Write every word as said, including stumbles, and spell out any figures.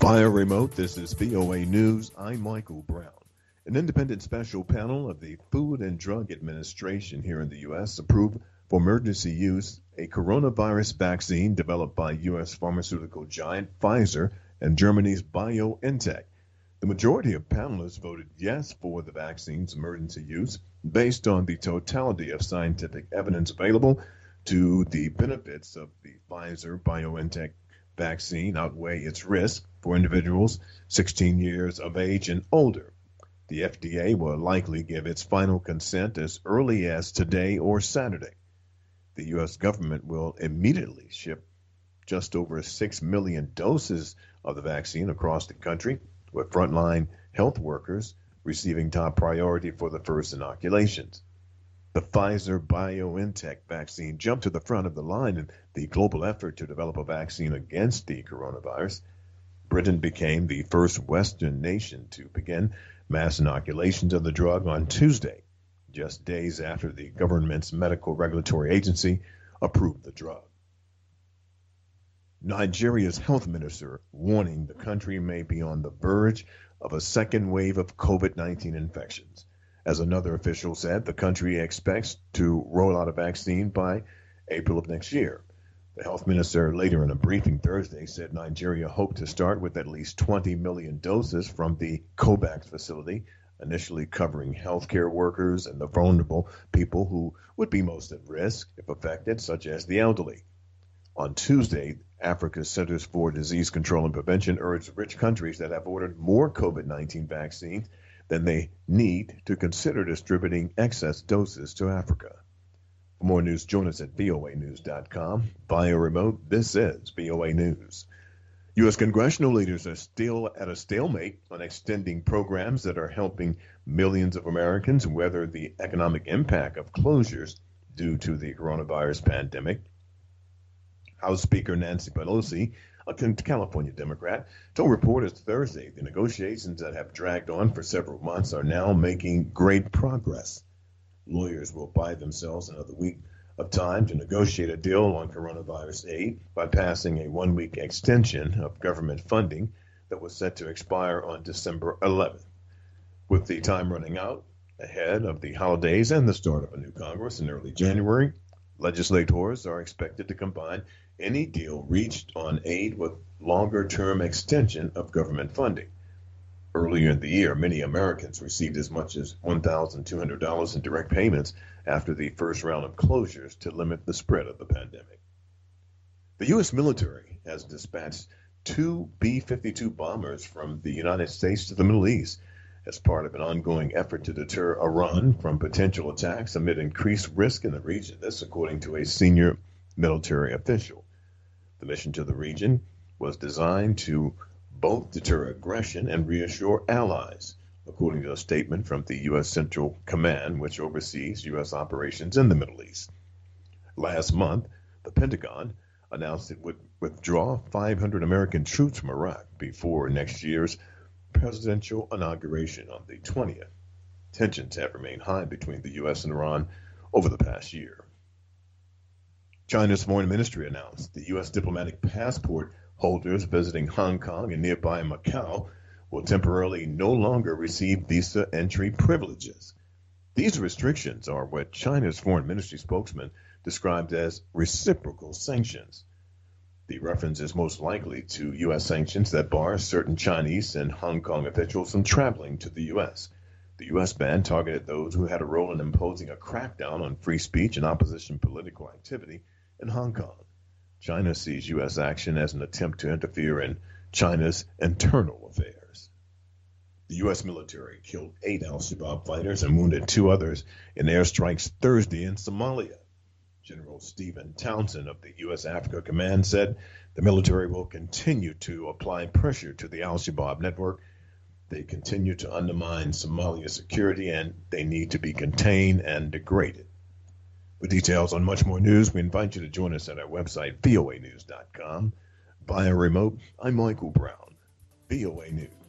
Via remote, this is V O A News. I'm Michael Brown. An independent special panel of the Food and Drug Administration here in the U S approved for emergency use a coronavirus vaccine developed by U S pharmaceutical giant Pfizer and Germany's BioNTech. The majority of panelists voted yes for the vaccine's emergency use based on the totality of scientific evidence available to the benefits of the Pfizer BioNTech vaccine outweigh its risk for individuals sixteen years of age and older. The F D A will likely give its final consent as early as today or Saturday. The U S government will immediately ship just over six million doses of the vaccine across the country, with frontline health workers receiving top priority for the first inoculations. The Pfizer-BioNTech vaccine jumped to the front of the line in the global effort to develop a vaccine against the coronavirus. Britain became the first Western nation to begin mass inoculations of the drug on Tuesday, just days after the government's medical regulatory agency approved the drug. Nigeria's health minister warning the country may be on the verge of a second wave of COVID nineteen infections. As another official said, the country expects to roll out a vaccine by April of next year. The health minister later in a briefing Thursday said Nigeria hoped to start with at least twenty million doses from the COVAX facility, initially covering healthcare workers and the vulnerable people who would be most at risk if affected, such as the elderly. On Tuesday, Africa's Centers for Disease Control and Prevention urged rich countries that have ordered more COVID nineteen vaccines than they need to consider distributing excess doses to Africa. For more news, join us at V O A news dot com. Via remote, this is V O A News. U S congressional leaders are still at a stalemate on extending programs that are helping millions of Americans weather the economic impact of closures due to the coronavirus pandemic. House Speaker Nancy Pelosi, a California Democrat, told reporters Thursday the negotiations that have dragged on for several months are now making great progress. Lawyers will buy themselves another week of time to negotiate a deal on coronavirus aid by passing a one-week extension of government funding that was set to expire on December eleventh. With the time running out ahead of the holidays and the start of a new Congress in early January, legislators are expected to combine any deal reached on aid with longer-term extension of government funding. Earlier in the year, many Americans received as much as one thousand two hundred dollars in direct payments after the first round of closures to limit the spread of the pandemic. The U S military has dispatched two B fifty-two bombers from the United States to the Middle East as part of an ongoing effort to deter Iran from potential attacks amid increased risk in the region. This, according to a senior military official. The mission to the region was designed to both deter aggression and reassure allies, according to a statement from the U S Central Command, which oversees U S operations in the Middle East. Last month, the Pentagon announced it would withdraw five hundred American troops from Iraq before next year's presidential inauguration on the twentieth. Tensions have remained high between the U S and Iran over the past year. China's foreign ministry announced the U S diplomatic passport holders visiting Hong Kong and nearby Macau will temporarily no longer receive visa entry privileges. These restrictions are what China's foreign ministry spokesman described as reciprocal sanctions. The reference is most likely to U S sanctions that bar certain Chinese and Hong Kong officials from traveling to the U S. The U S ban targeted those who had a role in imposing a crackdown on free speech and opposition political activity in Hong Kong. China sees U S action as an attempt to interfere in China's internal affairs. The U S military killed eight al-Shabaab fighters and wounded two others in airstrikes Thursday in Somalia. General Stephen Townsend of the U S Africa Command said the military will continue to apply pressure to the al-Shabaab network. They continue to undermine Somalia's security and they need to be contained and degraded. For details on much more news, we invite you to join us at our website, V O A news dot com. Via remote, I'm Michael Brown, V O A News.